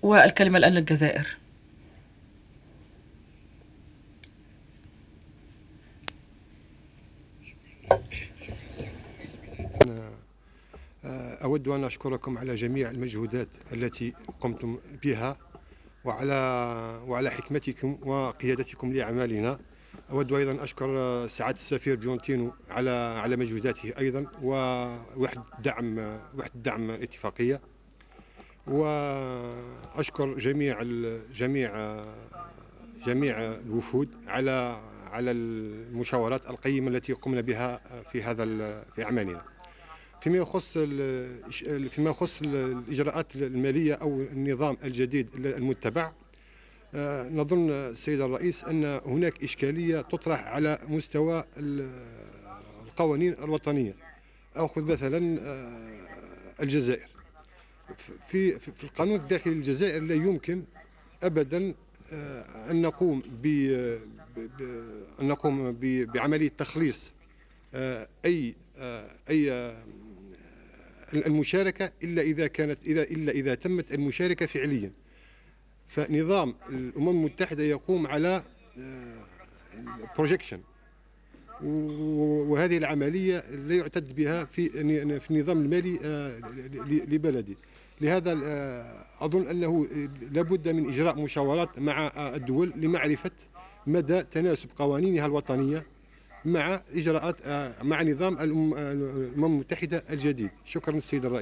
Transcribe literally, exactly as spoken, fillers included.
والكلمة الآن للجزائر. أنا أود أن أشكركم على جميع المجهودات التي قمتم بها، وعلى وعلى حكمتكم وقيادتكم لأعمالنا. أود أيضا أن أشكر سعادة السفير بيونتينو على على مجهوداته أيضا، ووحدة دعم وحدة دعم الاتفاقية. وأشكر جميع جميع جميع الوفود على على المشاورات القيمة التي قمنا بها في هذا في أعمالنا. فيما يخص فيما يخص الإجراءات المالية أو النظام الجديد المتبع، نظن السيد الرئيس أن هناك إشكالية تطرح على مستوى القوانين الوطنية. أخذ مثلا الجزائر. في في القانون الداخلي للجزائر لا يمكن أبدا أن نقوم ب أن نقوم بعملية تخليص أي أي المشاركة إلا إذا كانت إذا إلا إذا تمت المشاركة فعليا. فنظام الأمم المتحدة يقوم على بروجيكشن، وهذه العملية لا يعتد بها في في النظام المالي لبلدي. لهذا أظن أنه لابد من إجراء مشاورات مع الدول لمعرفة مدى تناسب قوانينها الوطنية مع إجراءات مع نظام الأمم المتحدة الجديد. شكرا السيد الرئيس.